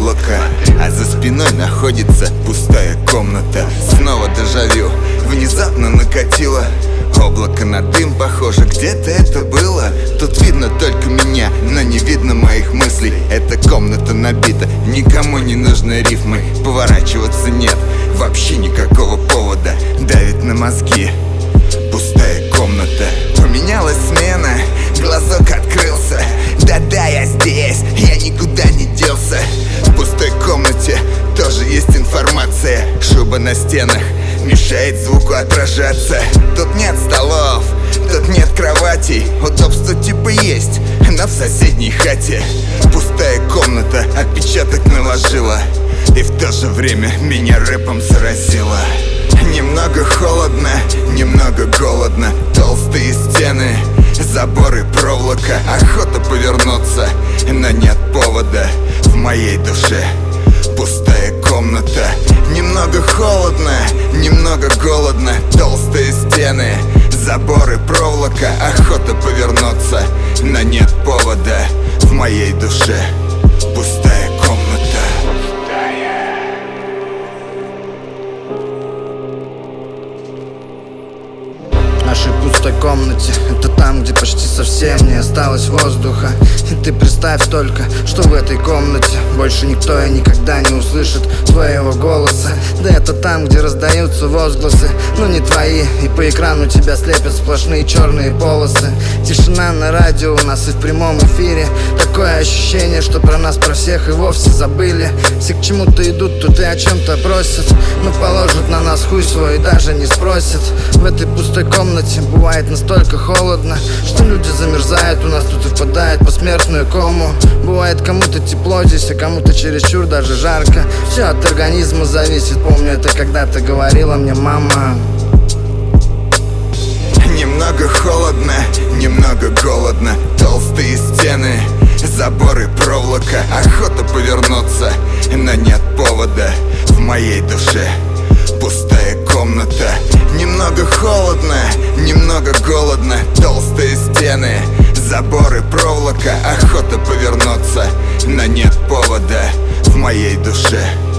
облако, а за спиной находится пустая комната. Снова дежавю внезапно накатило. Облако на дым похоже, где-то это было. Тут видно только меня, но не видно моих мыслей. Эта комната набита никому не нужной рифмой. Поворачиваться нет вообще никакого повода. Давит на мозги пустая комната. Поменялась смена, глазок открылся. Да-да, я здесь, я никуда не делся. В пустой комнате тоже есть информация. Шуба на стенах мешает звуку отражаться. Тут нет столов, тут нет кроватей. Удобства типа есть, но в соседней хате. Пустая комната отпечаток наложила, и в то же время меня рэпом заразила. Немного холодно, немного голодно. Толстые стены, заборы, проволока. Охота повернуться, но нет повода. В моей душе пустая комната. Немного холодно, немного голодно. Толстые стены, заборы, проволока. Охота повернуться, но нет повода. В моей душе пустая комната. В нашей пустой комнате, это там, где почти совсем не осталось воздуха. И ты представь только, что в этой комнате больше никто и никогда не услышит твоего голоса. Да это там, где раздаются возгласы, но не твои. И по экрану тебя слепят сплошные черные полосы. Тишина на радио у нас и в прямом эфире. Такое ощущение, что про нас, про всех и вовсе забыли. Все к чему-то идут, тут и о чем-то просят, но положат на нас хуй свой и даже не спросят. В этой пустой комнате бывает настолько холодно, что люди замерзают у нас тут и впадают в посмертную кому. Бывает кому-то тепло здесь, а кому-то чересчур даже жарко. Все от организма зависит, помню это когда-то говорила мне мама. Немного холодно, немного голодно. Толстые стены, заборы, проволока. Охота повернуться, но нет повода. В моей душе пустая комната. Немного холодно, немного голодно. Толстые стены, заборы, проволока. Охота повернуться, но нет повода. В моей душе